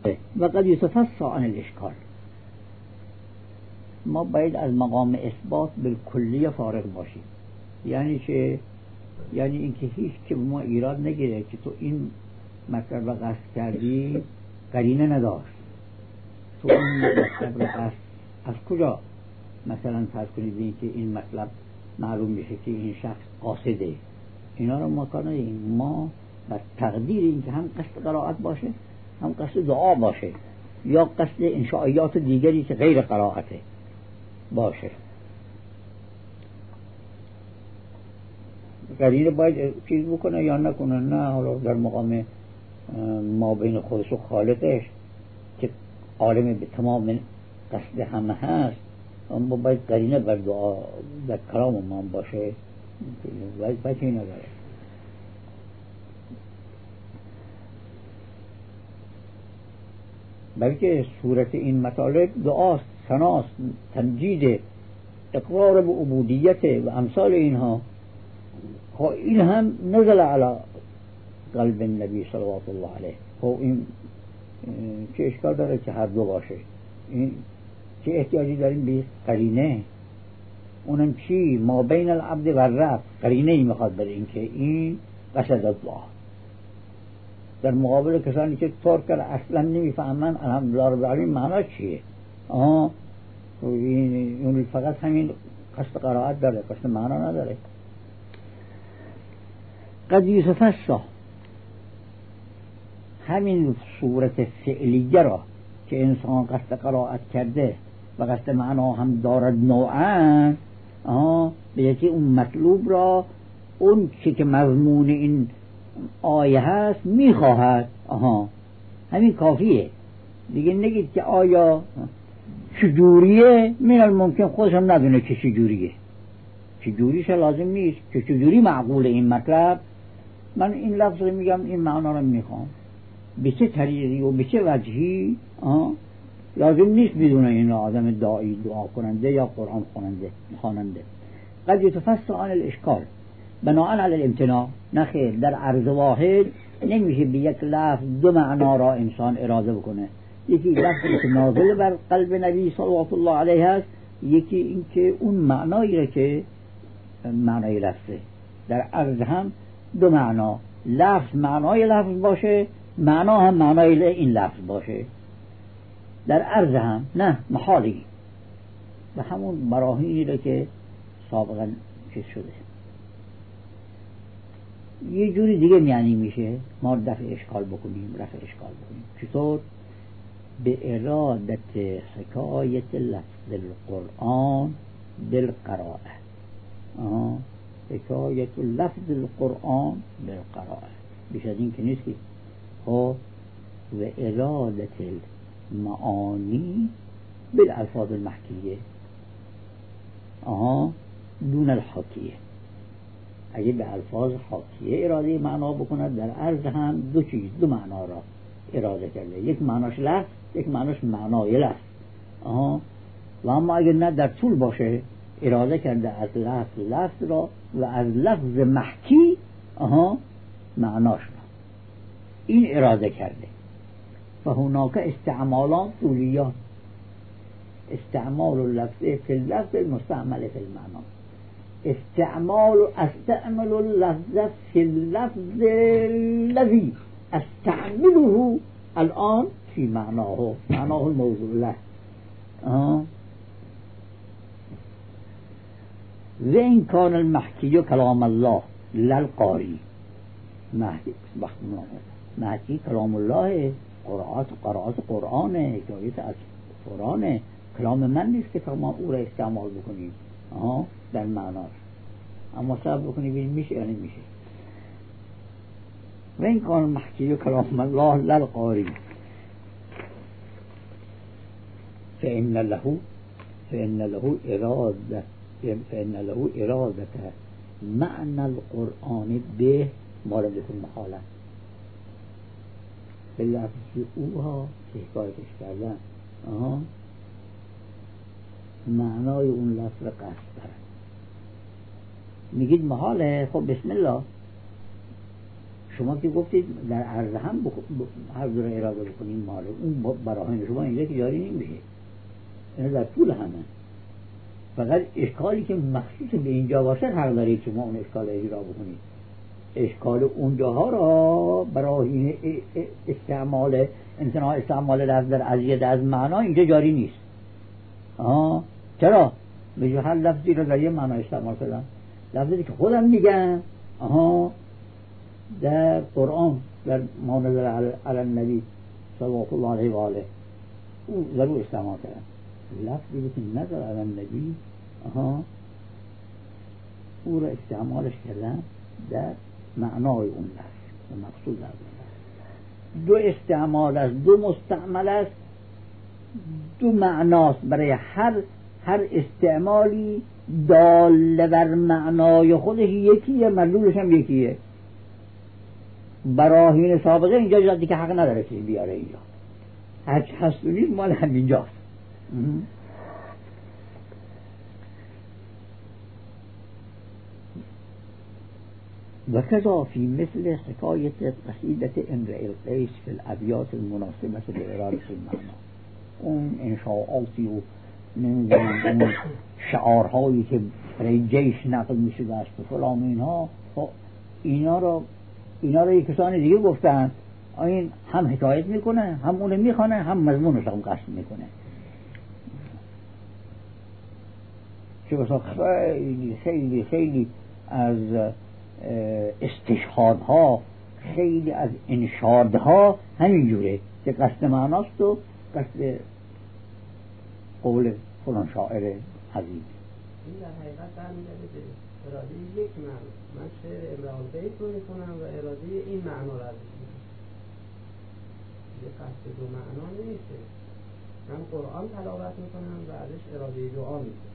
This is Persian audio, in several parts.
و قد یتفصل عن الاشکال. ما باید از مقام اثبات بالکلیه فارغ باشیم. یعنی چه؟ یعنی اینکه هیچ که ما ایراد نگیره که تو این مطلب را قصد کردی، قرینه نداشت. تو این مطلب را قصد از کجا مثلا فرض کنید این که این مطلب معلوم میشه که این شخص قاصده، اینا رو ما کار نداریم. ما بر تقدیر این که هم قصد قرائت باشه، هم قصد دعا باشه، یا قصد انشائیات دیگری که غیر قرائته باشه، قرینه باید چیز بکنه یا نکنه. نه حالا در مقام ما بین خودش و خالقش که عالم به تمام قصد همه هست، اما باید قرینه بر دعا در کلام ما باشه، باید این نداره. بلکه صورت این مطالب دعاست، ثناست، تمجید، اقرار به عبودیت و امثال اینها. خب این هم نزل علی قلب النبی صلوات الله علیه. خب این چه اشکال داره که هر دو باشه؟ این چه احتیاجی داریم به قرینه؟ اونم چی؟ ما بین العبد و الرب قرینه ای میخواد بره این که این قصد الله. در مقابل کسانی که ترک اصلا نمیفهمن الحمدلله رب العالمین معنا چیه، اون فقط همین قصد قرائت داره، قصد معنا نداره. قد یتفصل، همین صورت فعلیه را که انسان قصد قرائت کرده و قصد معنا هم دارد نوعا، به یکی اون مطلوب را، اون چی که مضمون این آیه هست میخواهد، همین کافیه دیگه. نگید که آیا چجوریه، من الممکن خودش هم ندونه که چجوریه، چجوریش لازم نیست که چجوری معقول این مطلب. من این لفظ رو میگم، این معنا رو میخوام، به چه طریقی و به چه وجهی، لازم نیست بدون این آدم داعی، دعا کننده یا قرآن خواننده. قد یتفصل عن الاشکال بناء علی الامتناع. نخیر، در عرض واحد نمیشه به یک لفظ دو معنا را انسان اراده بکنه. یکی لفظی که نازل بر قلب نبی صلوات الله علیه است، یکی این که اون معنایی را که معنای لفظه. در عرض هم دو معنا، لفظ معنای لفظ باشه، معنا هم معنای این لفظ باشه. در عرض هم نه محالی، و همون براهینی را که سابقا چیز شده. یه جوری دیگه معنی میشه ما رفع اشکال بکنیم. چطور؟ به ارادت حکایت لفظ القرآن بالقراءه. حکایت لفظ القرآن بالقراءه، بیش از این که نیست. و ارادت المعانی بالالفاظ المحکیه دون الحاکیه. اگه به الفاظ حاکیه اراده معنا بکند، در عرض هم دو معنا را اراده کرده، یک معناش لفظ، یک معناش معنای لفظ. و اما اگه نه در طول باشه، اراده کرده از لفظ را و از لفظ محکی معناش را، این اراده کرده. فهناک استعمالات طولیان، استعمال اللفظ فی اللفظ المستعمل فی المعنى، استعمل اللفظ فی اللفظ الذي استعمله الآن فی معناه الموضوع له. و این کان المحکی کلام الله للقاری، محکی کلام الله، قرائت قرآنه، حکایت از قرآنه، کلام من نیست که ما او را استعمال بکنیم در معناش. اما صبر بکنیم ببینیم میشه یا نمیشه. و این کان محکی کلام الله للقاری فإن له إرادة معنى القرآن به مورد المحالة. به لفظ اوها که حکایتش کردن معنای اون لفظ قصد دارن. میگید محاله، خب بسم الله شما که گفتید در عرض هم هر دو رو اراده بکنیم مال اون براهین شما اینجا که جاری نمیشه، اینا در طول همه. فقط اشکالی که مخصوص به اینجا باشه حق دارید شما اون اشکال اجرا بکنید. اشکال اونجاها را براهین استعمال انسان ها استعمال لفظ در ازیاد از معنا اینجا جاری نیست. چرا؟ به هر لفظی رو در یه معنا استعمال کردن، لفظی که خودم میگم در قرآن در ما نزل علی النبی صلی الله علیه و آله او ضرور استعمال کردن. لفظی که نزل علی النبی او را استعمالش کردن در معنای اون لفظ و مقصود از اون لفظ. دو استعمال است، دو مستعمل است، دو معناست. برای هر استعمالی دال بر معنای خودش یکیه، مدلولش هم یکیه. براهین سابقه اینجا جدی که حق نداره چیز بیاره اینجا، هرچی هست و نیست مال همینجاست. وكذا في مثل حكاية قصيدة امرئ القيس في الأبيات المناسبة لإرادة المعنى. اون انشاءاتی و اون شعارهایی که برای جیش نقل می شده است و فلان اینها، اینا رو یک کسان دیگه گفتن، این هم حکایت میکنه، هم اونو میخوانه، هم مضمونش هم قصد میکنه. چه بسا خیلی خیلی خیلی از استشهادها، خیلی از انشادها همین جوره که قصد معناست و قصد قول فلان شاعر عظیم. این در حقیقت برمیگرده به اراده یک معنی. من شعر امرئ القیس رو میکنم و اراده این معنا رو ازش میکنم، یه قصد دو معنا نمیشه. من قرآن تلاوت میکنم و ازش اراده دعا میکنم.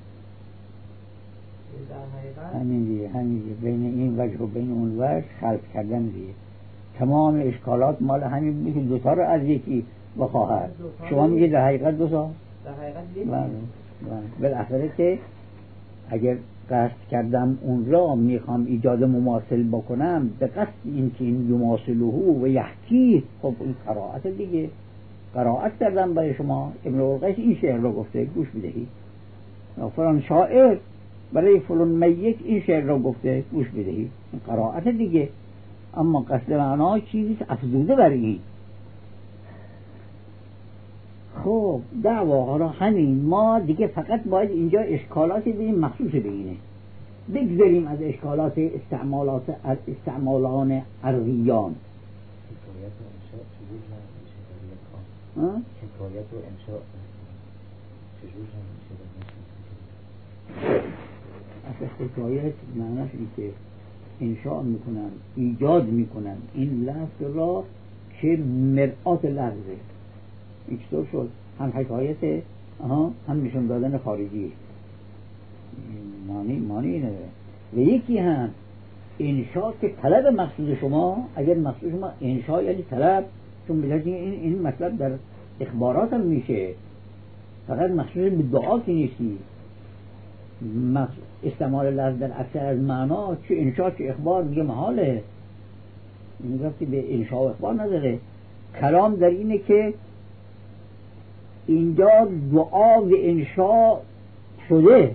در حقیقت همین دیگه بین این وجه و بین اون وجه خلط کردن دیگه. تمام اشکالات مال همین بود که دوتا رو از یکی بخواهد. شما میگه در حقیقت دوتا؟ در حقیقت یکی. بالاخره که اگر قصد کردم اون را میخوام ایجاد مماثل بکنم به قصد این که این یماثله و یحکی، خب این قرائت دیگه، قرائت کردم برای شما امرئ القیس این شعر رو گفته گوش بدهید، فلان شاعر برای فلان میت این شعر رو گفته گوش بدهید، این قرائت دیگه. اما قصد معنا چیزی افزوده بر این. خب دعوا حالا همین، ما دیگه فقط باید اینجا اشکالاتی بدیم مخصوص به اینه، بگذاریم از اشکالات استعمالان عربیان. حکایت و انشاء چجور اصلا حکایت معناش این که انشاء میکنن، ایجاد میکنن این لفظ را که مرآت لفظه. این چطور شد؟ هم حکایت هم نشون دادن خارجی، معنی نداره. و یکی هم انشاء که طلب مقصود شما، اگر مقصود شما انشاء یعنی طلب، چون بذارید این مطلب در اخبارات هم میشه، فقط مخصوص به دعا که نیستی. استعمال لفظ در اکثر از معنا چه انشاء چه اخبار میگه محاله، میگه که به انشاء و اخبار نداره. کلام در اینه که اینجا دعا و انشاء شده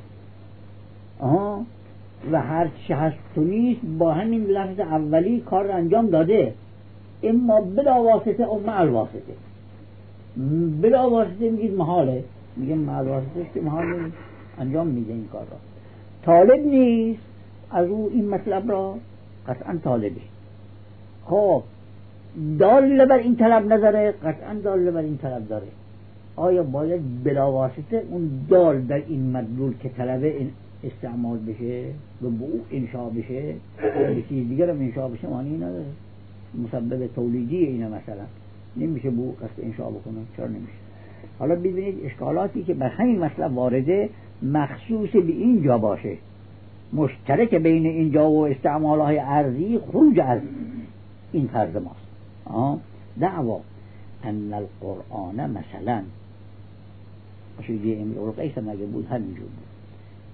و هر چه هست تو نیست با همین لفظ اولی کار رو انجام داده، اما بلا واسطه او مع الواسطه. بلا واسطه میگید محاله، میگه مع الواسطه که محاله انجام میده این کار را. طالب نیست از او این مطلب را، قطعا طالبه. خب دال بر این طلب نداره، قطعا دال بر این طلب داره. آیا باید بلا واسطه اون دال در این مدلول که طلبه استعمال بشه و به او انشاء بشه، به چیز دیگر هم انشاء بشه معنی نداره. مسبب تولیدی اینه مثلا نمیشه به او قصد انشاء بکنه، چرا نمیشه؟ حالا ببینید اشکالاتی که بر همین مطلب وارده مخصوص به اینجا باشه، مشترک بین اینجا و استعمالهای ارضی خروج از این طرز ماست. دعوا ان القرآن مثلا شیعه امرئ القیس مگه بود همینجور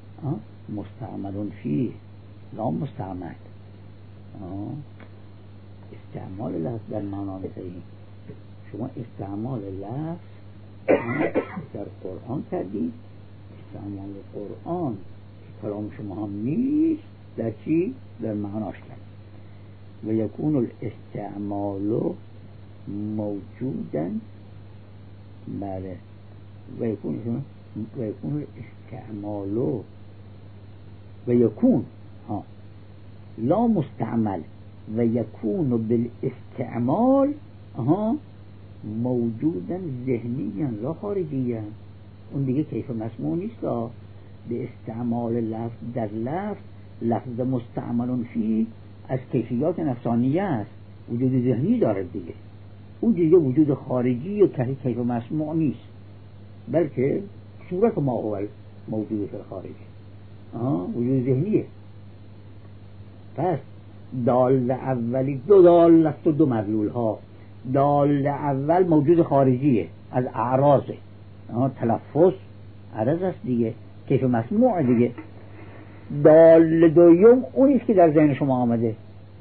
بود، مستعمل فیه لا مستعمل. استعمال لفظ در معنا بذاریم. شما استعمال لفظ در قرآن کردید، استعمال قرآن کلام شما هم نیست، در چی؟ در معناش کردید. و یکون الاستعمال موجودا، بله، و یکون الاستعمال و یکون لا مستعمل و یکون بالاستعمال موجودا ذهنیا لا خارجیا. اون دیگه کیف مسموع نیست. به استعمال لفظ در لفظ مستعمل فی از کیفیات نفسانیه است، وجود ذهنی داره دیگه. اون دیگه وجود خارجی و کیف مسموع نیست، بلکه صورت ما هو موجود فی الخارج، وجود ذهنیه. پس دال اولی دو دال است و دو مدلول ها. دال اول موجود خارجیه، از اعراضه، تلفظ عرض است دیگه، کیف مسموع دیگه. دال دویم اونیست که در ذهن شما آمده،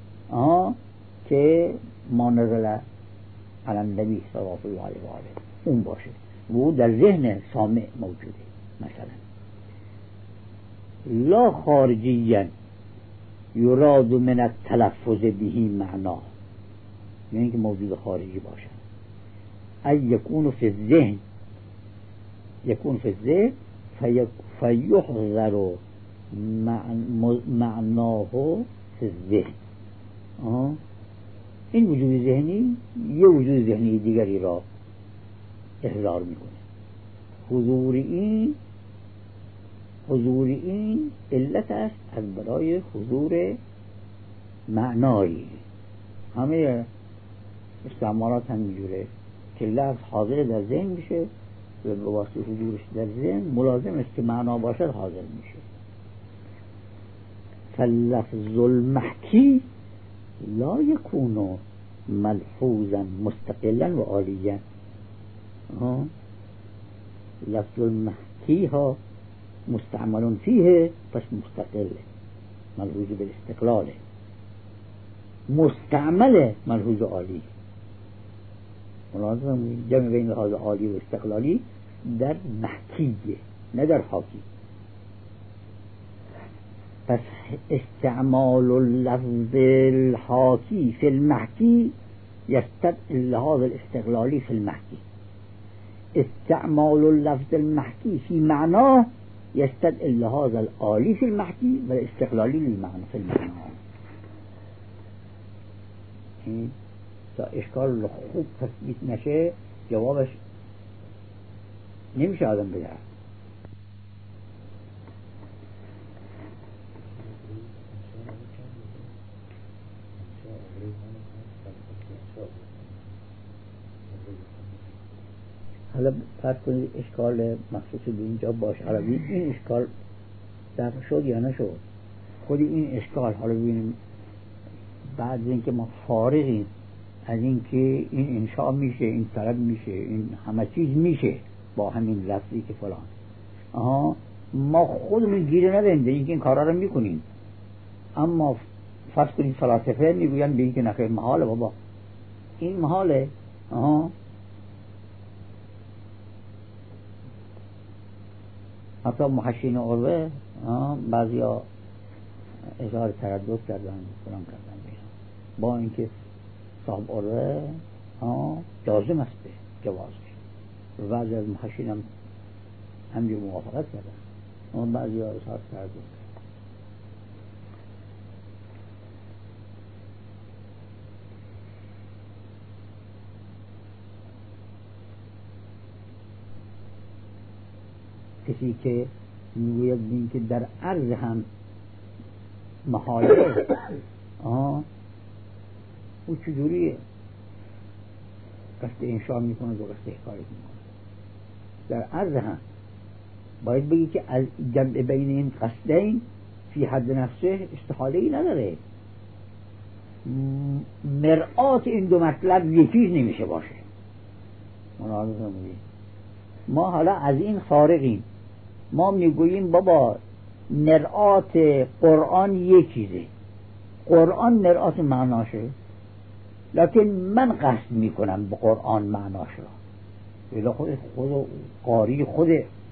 که ما نزل علی النبی صلی الله علیه و آله، اون باشه، و در ذهن سامع موجوده. مثلا لا خارجیا یراد من التلفظ بهی معنا، یعنی که موجود خارجی باشه. ای یکون فی الذهن، یکون فی الذهن فیحذر معناه فی الذهن. این وجود ذهنی یه وجود ذهنی دیگری را احضار میکنه. حضور این علت است از برای حضور معنایی. همه استعمالات هم میجوره که لفظ حاضر در ذهن میشه و به واسطه حضورش در ذهن ملازم است که معنا باشد حاضر میشه. فاللفظ المحکی لا یکون ملحوظا مستقلا و عالیا. لفظ المحکی ها مستعمل فیه، پس مستقل ملحوظ بالاستقلال، مستعمل ملحوظ عالی. ملازم جمع بین لحاظ عالی و استقلالی در محکیه، نه در حاکی. پس استعمال اللفظ الحاکی فی المحکی یستدعی اللحاظ الاستقلالی فی المحکی. استعمال اللفظ المحکی فی معناه يستدعي اللحاظ العالی فی المحکی و الاستقلالی للمعنى فی المعنى. تا اشکال خوب تثبیت نشه جوابش نمیشه آدم بده. حالا فرض کنید اشکال مخصوص به اینجا باش عربی، این اشکال دفع شد یا نشد؟ خود این اشکال حالا ببینیم بعد از اینکه ما فارغیم از اینکه این انشاء میشه، این طلب میشه، این همه چیز میشه با همین لفظی که فلان، ما خودمون گیره ندهنده اینکه این کارا رو میکنیم. اما فرض کنید فلاسفه میگوین به اینکه نخیر محاله، بابا این محاله. حتی محشین عروه بعضی ها اظهار تردد کردن، فلان کردن، با اینکه صاحب عروه لازم است به جوازش. بعضی از محشین هم همجور موافقت کردن، بعضی ها اظهار تردد کردن. کسی که میگوید بین که در عرض هم محاله او چجوریه قصد انشاء میکنه و قصد احکارت میکنه؟ در عرض هم باید بگی که از جمع بین این قصدین فی حد نفسه استحاله ای نداره. مرآت این دو مطلب یکیش نمیشه باشه. ما حالا از این خارقیم، ما میگوییم بابا مرآت قرآن یک چیزه، قرآن مرآت معناشه، لکن من قصد میکنم به قرآن معناش را، خود قاری خود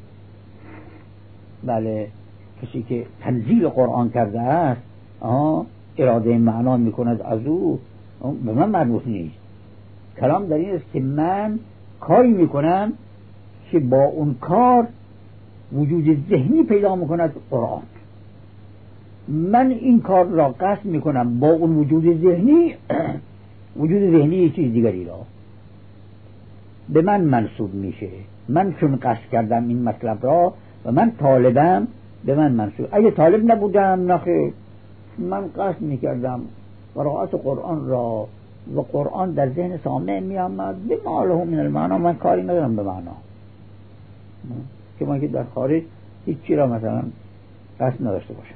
بله کسی که تنزیل قرآن کرده است اراده معنا میکند از او، به من مربوط نیست. کلام در این است که من کاری میکنم که با اون کار وجود ذهنی پیدا میکند قرآن. من این کار را قصد میکنم با اون وجود ذهنی وجود ذهنی یه چیز دیگری را به من منسوب میشه. من چون قصد کردم این مطلب را و من طالبم به من منسوب. اگه طالب نبودم نخیر، من قصد میکردم قرائت قرآن را و قرآن در ذهن سامع میامد به ماله من المعنا، من کاری ندارم به معنا، که من که در خارج هیچی را مثلا قصد نداشته باشم.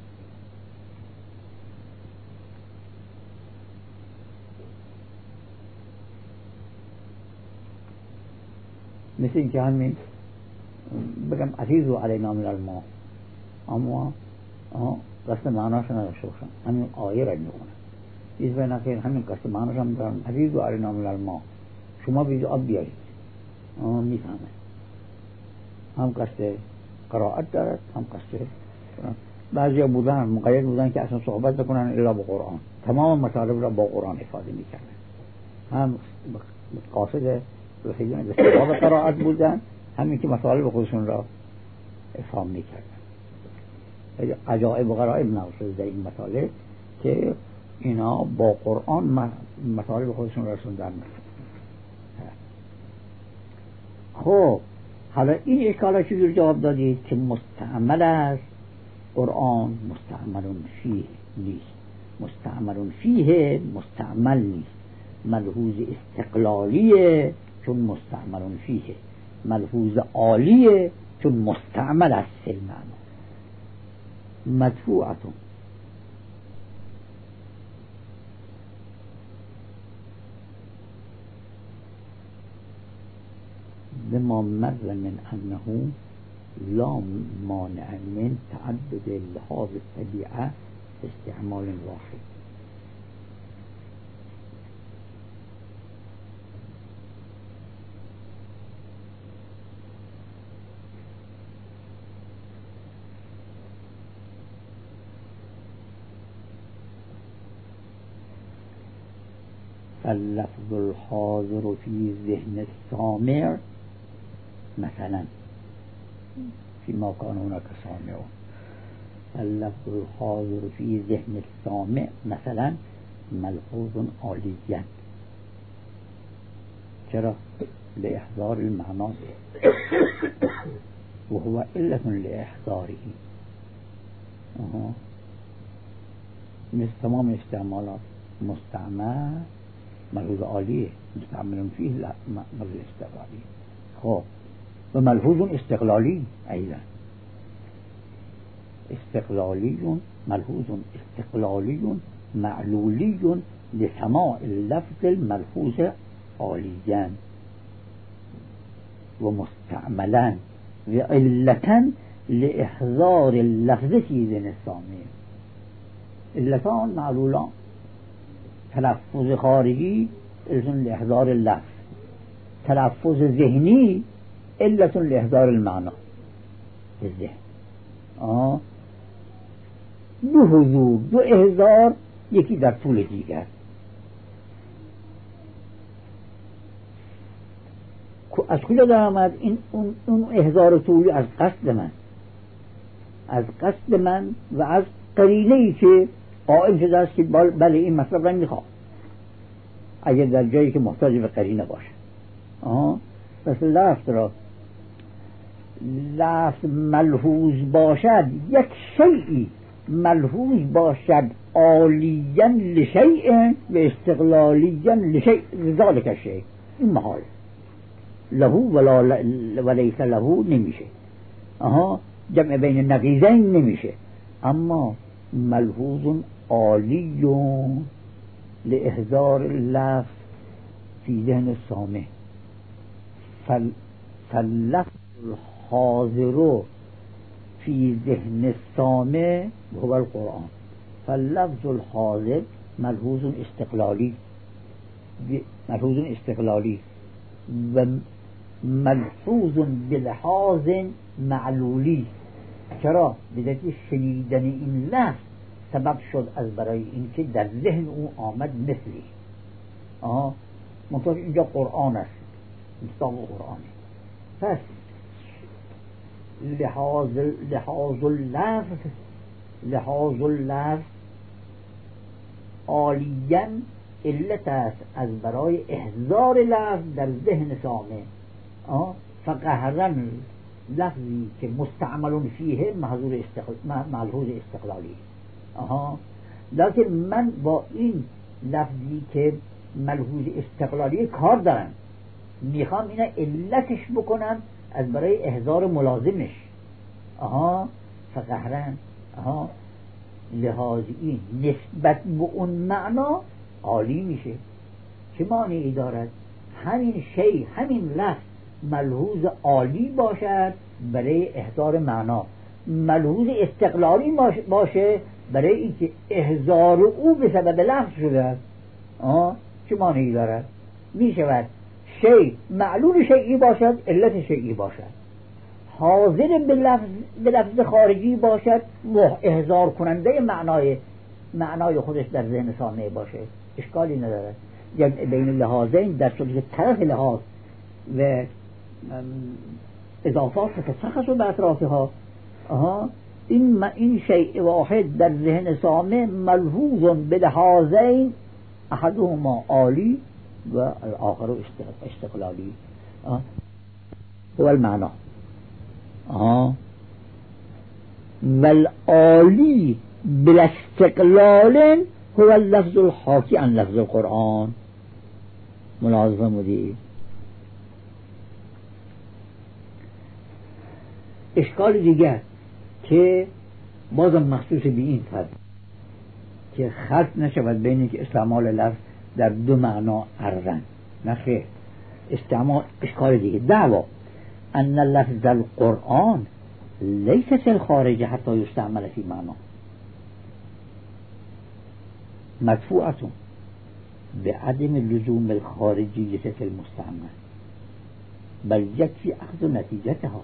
مثل این که همین بگم عزیزو علینا من الماء، اما قصد معناش نداشته باشم، همین آیه را میخونم چیز به نخیر، همین قصد معناش هم دارم، عزیزو علینا من الماء، شما بیز آب بیارید، میفهمه. هم قصد قرائت دارد، هم قصد بعضی بودن مقید بودن که اصلا صحبت بکنن الا با قرآن، تمام مطالب را با قرآن افاده میکردن، هم قاصد رسیدن به ثواب قرائت بودن، همین که مطالب خودشون را افهام میکردن. عجائب و غرائب نوشده در این مطالب که اینا با قرآن مطالب خودشون را رسوندن. خب حالا این اشکالا چجور جواب دادید که مستعمل است قرآن، مستعمل فیه نیست، مستعمل فیه مستعمل نیست، ملحوظ استقلالیه چون مستعمل فیه، ملحوظ عالیه چون مستعمل است فی المعنی، مدفوعتون. بما مر من انه لا مانع من تعدد لحاظ الطبيعة استعمال واحد. فاللفظ الحاضر في ذهن السامع مثلا فيما كان هناك سامع، اللفظ الحاضر في ذهن السامع مثلا ملحوظ عاليا. چرا؟ لإحضار المعنى وهو علة لإحضاره. مثل تمام استعمالات مستعمل ملحوظ عالیه، مستعمل فيه لا ملحوظ استقلالی. خب و ملحوظ استقلالی ایضا، استقلالی ملحوظ استقلالی معلولی لسماع اللفظ الملحوظ عالیا و مستعملا و علتا لإحضار اللفظ في ذهن السامع. علتان معلولان، تلفظ خارجی علت لإحضار اللفظ، تلفظ ذهنی علت لإحضار المعنى الذهن. دو حضور، دو احضار، یکی در طول دیگر. از کجا در آمد این اون احضار طولی؟ از قصد من، از قصد من و از قرینه‌ای که قائم شده است که بله این مطلب را میخوام، اگر در جایی که محتاج به قرینه باشه. پس لفظ ملحوظ باشد، یک شیئی ملحوظ باشد عالیا لشیء و استقلالیا لشیء ذالک الشیء، این محال، له ولیس له نمیشه، جمع بین نقیضین نمیشه. اما ملحوظ عالی لإحضار اللفظ في ذهن السامع، فاللفظ الحاضر في ذهن السامع هو القرآن. فاللفظ الحاضر ملحوظ استقلالی ملحوظ استقلالی و ملحوظ بلحاظ معلولی. چرا؟ بدلیل شنیدن این لفظ سبب شد از برای اینکه در ذهن او آمد مثلی. منطقه اینجا قرآن است، مصداق قرآنه. پس لحاظ اللفظ عالیاً علت است از برای احضار لفظ در ذهن سامع. فقهرن لفظی که مستعمل فیه ملحوظ استقلالی. لیکن من با این لفظی که ملحوظ استقلالی کار دارم، میخوام اینا علتش بکنم از برای احضار ملازمش. فقهرن لحاظ این نسبت به اون معنا عالی میشه. چه معنی دارد؟ همین شی، همین لفظ ملحوظ عالی باشد برای احضار معنا، ملحوظ استقلالی باشه برای اینکه احضار او به سبب لفظ شده است. چه معنی دارد؟ میشود شی معلول شیئی باشد، علت شیئی باشد، حاضر به لفظ خارجی باشد، احضار کننده معنای خودش در ذهن سامع باشه، اشکالی ندارد. یعنی بین لحاظین در صورت طرف لحاظ و اضافات تتشخص به اطرافها. این شیء واحد در ذهن سامع ملحوظ به لحاظین، احدهما عالی و الاخر استقلالی. هو المعنى والعالی بالاستقلال هو اللفظ الحاکی عن لفظ القرآن. ملاحظه مدید. اشکال دیگر که بازم مخصوص به این فرد که خلط نشود بین که استعمال لفظ در دو معنا عرضن، نخیر، استعمال اشکال دیگه. دعوا ان لفظ القرآن لیس فی الخارج حتی یستعمل فی معنا مدفوعة بعدم لزوم الخارجیة فی المستعمل، بل یکفی اخذ نتیجتها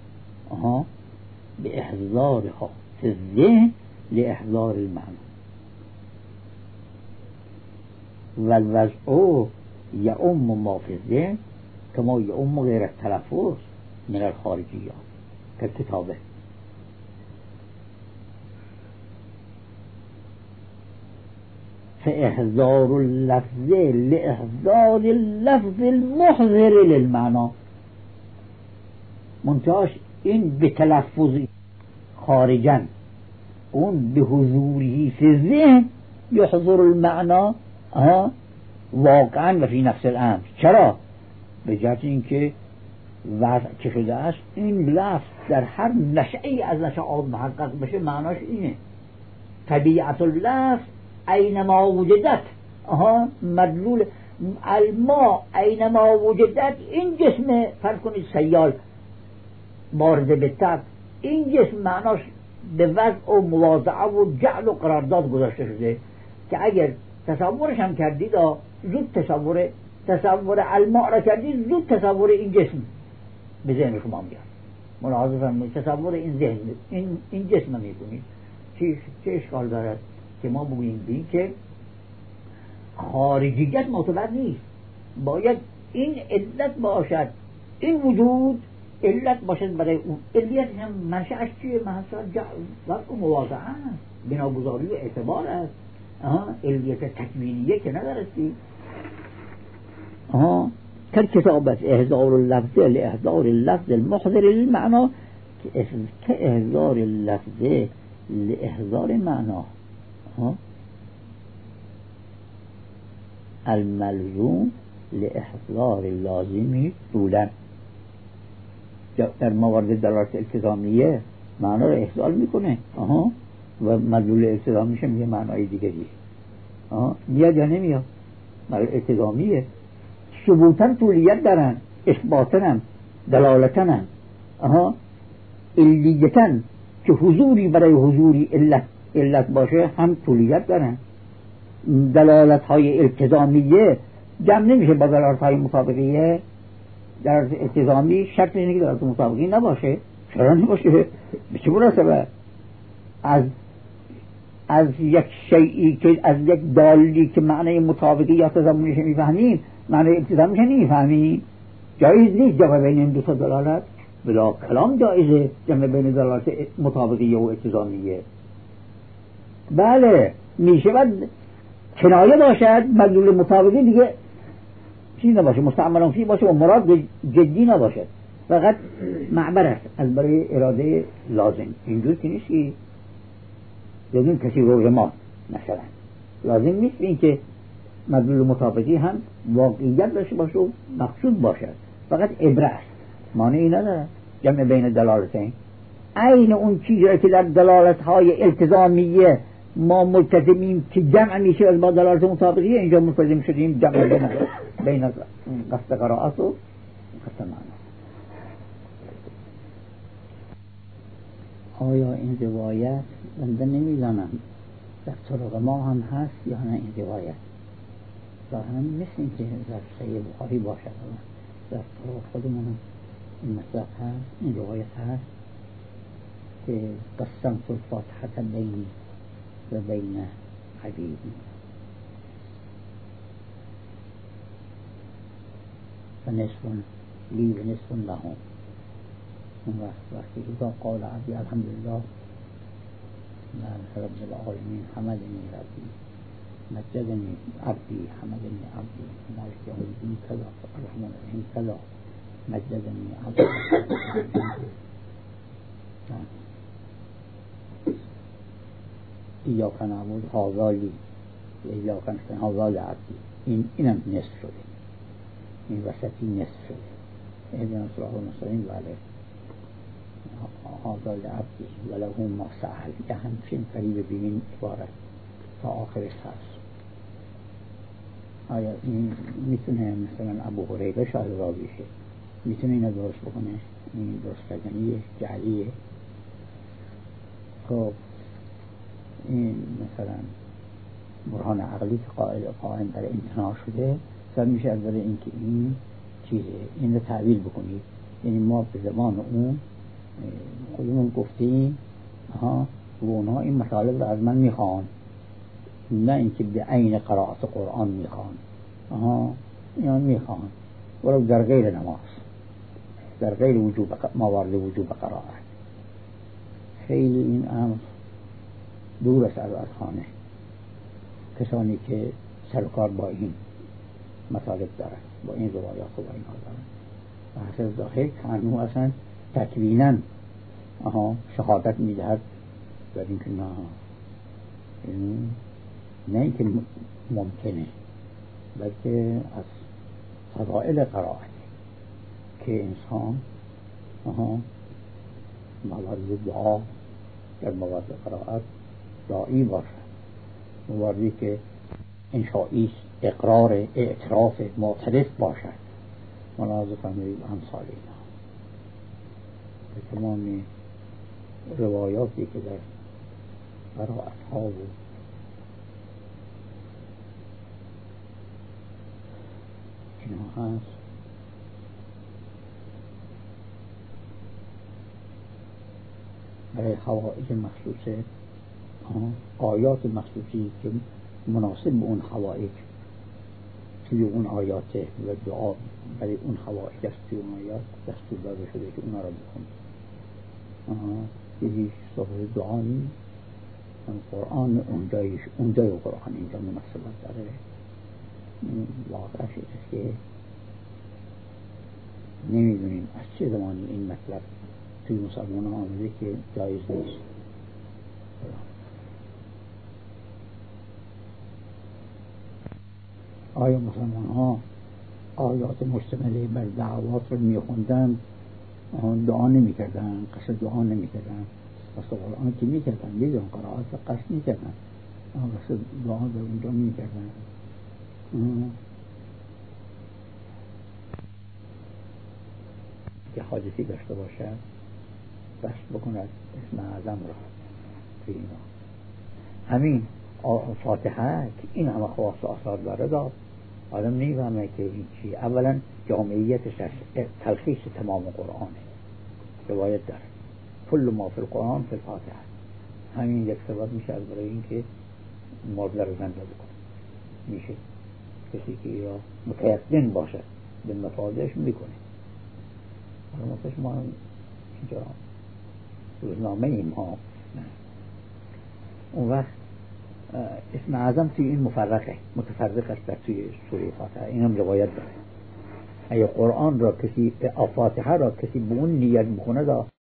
باحضارها فی الذهن لاحضار المعنى، والوضع یعم ما فی الذهن كما یعم غیر التلفظ من الخارجیات كالكتابه. فإحضار اللفظ لإحضار اللفظ المحضر للمعنى، منتهاش این به تلفظ خارجا، اون به حضوره فی الذهن یحضر المعنى واقعا و فی نفس الامر. چرا؟ به جهت اینکه وضع که شده است این لفظ در هر نشعی از نشعات محقق بشه معناش اینه. طبیعت اللفظ اینما وجدت، مدلول الماء اینما وجدت، این جسم فرض کنید سیال بارده به تب، این جسم معناش به وضع و مواضعه و جعل و قرارداد گذاشته شده که اگر تصورش هم کردید زود تصور الماء را کردید، زود تصور این جسم به ذهن شما میاد. ملاحظه فرمایید، تصور این ذهن این جسم میکنید. چه اشکال دارد که ما بگوییم بین که خارجیت معتبر نیست، باید این علت باشد، این وجود علت باشد برای اون. علت هم منشأش چیه؟ منشأ و مواضعه است، بناگذاری و اعتبار است. علت تکوینیه که ندارستی. كالكتابة إحضار اللفظ لإحضار اللفظ المحضر للمعنى كإحضار اللفظ لإحضار معنى الملزوم لإحضار اللازم طولا. در موارد دلالت التزامیه معنا رو احضار میکنه و مدلول التزامیشه میگه معنای دیگری میاد یا نمیاد. مدلول التزامیه ثبوتاً طولیت دارن، اثباتاً دلالتاً علیتاً که حضوری برای حضوری علت باشه هم طولیت دارن. دلالت های التزامیه جمع نمیشه با دلالت‌های مطابقیه. دلالت التزامی شرط اینه که دلالت مطابقی نباشه. چرا نباشه؟ به چه مناسبه؟ از یک شیئی که از یک دالی که معنی مطابقی یا تضمنش میفهمیم معنی التزامیش نمیفهمیم. جایز نیست جمع بین این دو تا دلالت، بلا کلام جایزه جمع بین دلالت مطابقیه و التزامیه. بله میشه بعد کنایه باشد، مدلول مطابقی دیگه چیز نباشه، مستعمل فی باشه و مراد جدی نباشد، فقط معبر است از برای اراده لازم. اینجور که نیست بدون کسی رو ما مثلا لازم نیست این که مدلول مطابقی هم واقعیت داشته باشه و مقصود باشد، فقط عبره است، مانعی نداره جمع بین دلالتین. عین اون چیزی که در دلالت‌های التزامیه ما ملتزمیم که جمع میشه از با دلالت مطابقیه، اینجا ملتزم شدیم جمع بین قصد قرائت و قصد معنا. آیا این روایت بنده نمیدانم در طرق ما هم هست یا نه این روایت؟ ظاهرا مثل این که در صحیح بخاری باشد، در طرق خودمون این مطلب هست، این روایت هست که قسمت الفاتحة بینی و بین حبیبی. فنصف لی و نصف لهم. اون وقتی که قال عبدی الحمدلله رب العالمین حمدنی ربی مجدنی عبدی حمدنی عبدی مالک یوم الدین کذا الرحمن الرحیم کذا مجدنی عبدی ایاک نعبد هذا لی ایاک نستعین هذا لعبدی. اینم نصف شده، این وسطی نصف شده. اهدنا الصراط المستقیم بله هذا لعبدی وله ما سأل. یه همچین قریب به این عبارت تا آخرش هست. آیا این میتونه مثلا ابو هریره شاید راویشه میتونه اینو درست بکنه؟ این درست کردنیه جعلیه. خب این مثلا برهان عقلی که قائم برای امتناع شده سر میشه از برای اینکه این چیزه، این رو تعویل بکنید. یعنی ما به زمان اون خودمون گفتیم و اونها این مطالب رو از من میخوان، نه اینکه به عین قرائت قرآن میخوان. اینا میخوان ولو در غیر نماز، در غیر وجوب موارد وجوب قرائت. خیلی این امر دور است از خانه کسانی که سرکار با این مطالب دارن، با این روایات و با این دارن و حسن ظاهر کانو اصلا تکوینا شهادت میدهد در این که نه اینکه ممکنه بلکه از فضائل قرائت که انسان موارد دعا در موارد قرائت دعایی باشد، مواردی که انشائیست اقرار اعتراف معترف باشد ملاحظه فرمایید امثال اینا. به تمام روایاتی که در قرائت ها و اینا هست برای حوائج مخصوصه، آیات مخصوصی که مناسب به اون حوائج توی اون آیات و دعا برای اون حوائج است توی اون آیات دستور داده شده که اونا را بکنید. یه صحبت دعا نیست، قرآن اونجای قرآن اینجا مناسبت داره. واقعش است که نمیدونیم از چه زمانی این مطلب توی مسلمان ها آمده که جایز نیست. آیا مسلمان ها آیات مشتمل بر دعوات رو میخوندن دعا نمی کردن، قصد دعا نمی کردن؟ قصد قرآن که می کردن بدون قرآن قصد می کردن، قصد دعا در اونجا می کردن. که حادثی داشته باشد قصد بکند اسم اعظم را توی اینا. همین فاتحه که این همه خواست آثار داره داد آدم نمیفهمه که این چی. اولا جامعیتش از تلخیص تمام قرآنه، روایت داره کل ما فی القرآن فی الفاتحه. همین یک سبب میشه از برای اینکه مرده رو زنده بکنه. میشه کسی که یا متیقن باشه به مفادش میکنه. حالا مثلا شما اینجا روزنامه ایم ها، اون وقت اسم اعظم توی این متفرق است در توی سوره فاتحه. این هم روایت داره. اگه قرآن را کسی، فاتحه را کسی به اون نیت بکنه